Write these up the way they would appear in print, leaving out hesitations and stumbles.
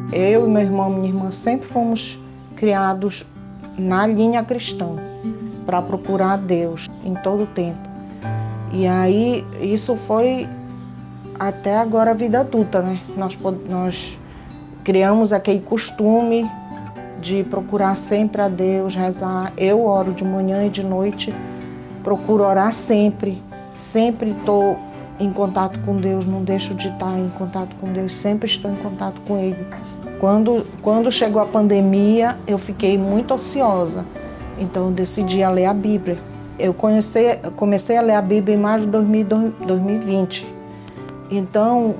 Eu e meu irmão, minha irmã, sempre fomos criados na linha cristã, para procurar a Deus em todo o tempo. E aí, isso foi até agora a vida adulta, né? Nós criamos aquele costume de procurar sempre a Deus, rezar. Eu oro de manhã e de noite, procuro orar sempre. Sempre estou em contato com Deus, não deixo de estar em contato com Deus, sempre estou em contato com Ele. Quando chegou a pandemia, eu fiquei muito ociosa, então eu decidi a ler a Bíblia. Eu comecei a ler a Bíblia em março de 2020. Então,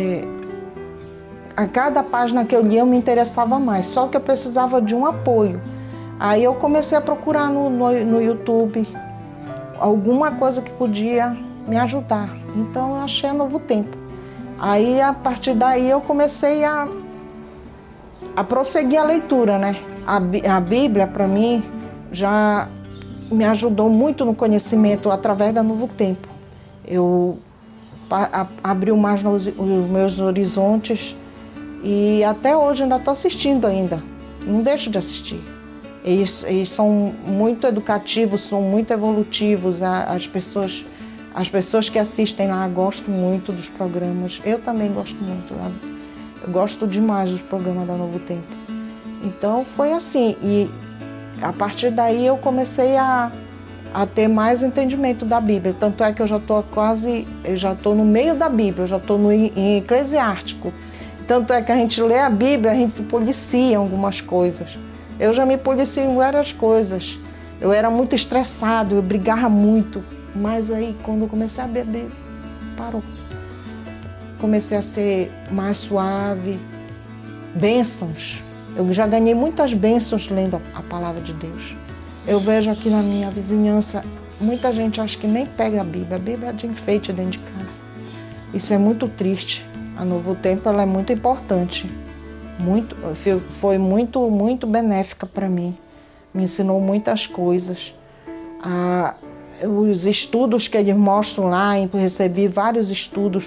a cada página que eu lia eu me interessava mais, só que eu precisava de um apoio. Aí eu comecei a procurar no YouTube alguma coisa que podia me ajudar. Então eu achei a Novo Tempo. Aí a partir daí eu comecei a prosseguir a leitura, né? A Bíblia, para mim, já me ajudou muito no conhecimento através da Novo Tempo. Eu abriu mais os meus horizontes e até hoje ainda estou assistindo ainda. Não deixo de assistir. Eles são muito educativos, são muito evolutivos. As pessoas que assistem lá gostam muito dos programas. Eu também gosto muito. Eu gosto demais dos programas da Novo Tempo. Então foi assim. E a partir daí eu comecei a ter mais entendimento da Bíblia. Tanto é que eu já estou no meio da Bíblia, eu já estou em Eclesiástico. Tanto é que a gente lê a Bíblia, a gente se policia em algumas coisas. Eu já me policiei em várias coisas. Eu era muito estressado, eu brigava muito. Mas aí, quando eu comecei a beber, parou. Comecei a ser mais suave. Bênçãos. Eu já ganhei muitas bênçãos lendo a palavra de Deus. Eu vejo aqui na minha vizinhança, muita gente acha que nem pega a Bíblia é de enfeite dentro de casa. Isso é muito triste. A Novo Tempo ela é muito importante. Foi muito benéfica para mim. Me ensinou muitas coisas. Os estudos que eles mostram lá, eu recebi vários estudos,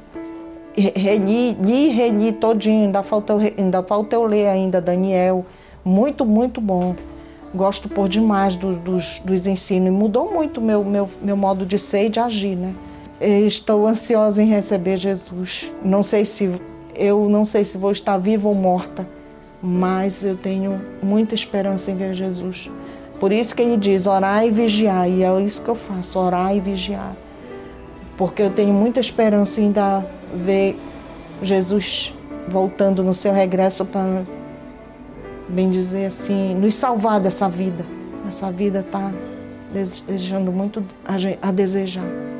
reli todinho, ainda falta eu ler ainda Daniel. Muito bom. Gosto por demais dos ensinos. Mudou muito meu modo de ser e de agir, né? Estou ansiosa em receber Jesus. Eu não sei se vou estar viva ou morta, mas eu tenho muita esperança em ver Jesus. Por isso que ele diz, orar e vigiar, e é isso que eu faço, orar e vigiar. Porque eu tenho muita esperança em ainda ver Jesus voltando no seu regresso para, bem dizer assim, nos salvar dessa vida. Essa vida está deixando muito a desejar.